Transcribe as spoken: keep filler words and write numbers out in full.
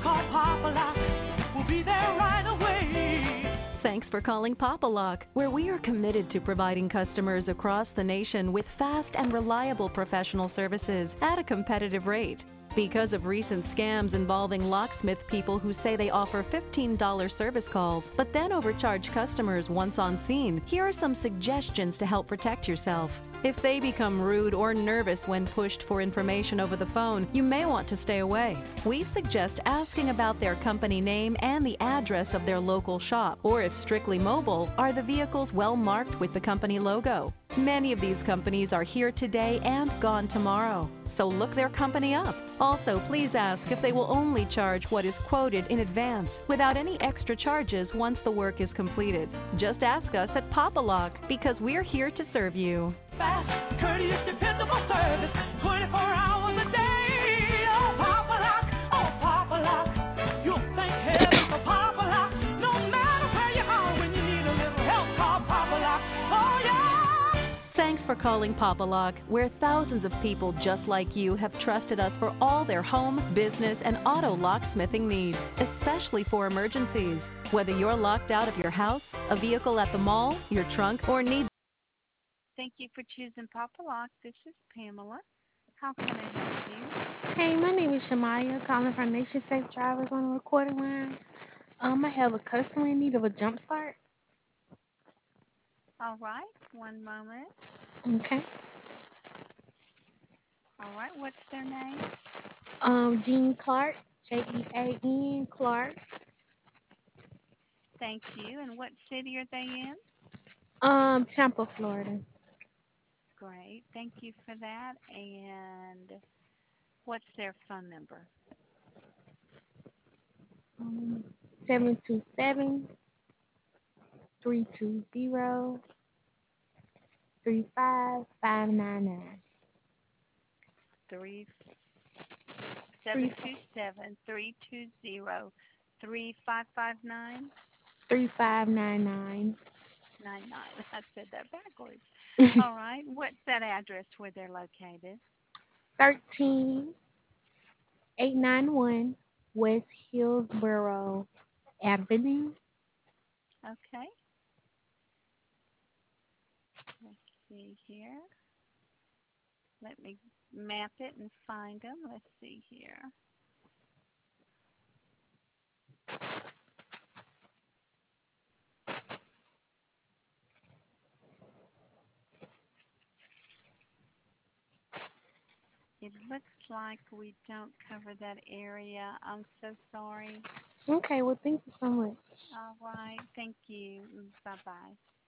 call Papa Lock. We'll be there right away. Thanks for calling Papa Lock, where we are committed to providing customers across the nation with fast and reliable professional services at a competitive rate. Because of recent scams involving locksmith people who say they offer fifteen dollar service calls, but then overcharge customers once on scene, here are some suggestions to help protect yourself. If they become rude or nervous when pushed for information over the phone, you may want to stay away. We suggest asking about their company name and the address of their local shop, or if strictly mobile, are the vehicles well marked with the company logo? Many of these companies are here today and gone tomorrow, so look their company up. Also, please ask if they will only charge what is quoted in advance, without any extra charges once the work is completed. Just ask us at Papa Lock, because we're here to serve you. Fast, courteous, dependable service, twenty-four hours a day. Oh, Papa Lock, oh, Papa Lock. You'll thank heaven for Papa Lock. No matter where you are, when you need a little help, call Papa Lock. Oh, yeah. Thanks for calling Papa Lock, where thousands of people just like you have trusted us for all their home, business, and auto locksmithing needs, especially for emergencies. Whether you're locked out of your house, a vehicle at the mall, your trunk, or need Thank you for choosing Papa Lock. This is Pamela. How can I help you? Hey, my name is Shamaya, calling from Nation Safe Drivers on the recording line. Um, I have a customer in need of a jump start. All right, one moment. Okay. All right, what's their name? Um, Jean Clark, J E A N Clark. Thank you. And what city are they in? Um, Tampa, Florida. Great. Thank you for that. And what's their phone number? Um, seven two seven, three two zero, three five five nine nine. Three Three seven two seven three two zero three five five nine three five nine nine. nine nine. I said that backwards. All right. What's that address where they're located? Thirteen eight nine one West Hillsboro Avenue. Okay. Let's see here. Let me map it and find them. Let's see here. It looks like we don't cover that area. I'm so sorry. Okay, well, thank you so much. All right. Thank you. Bye bye.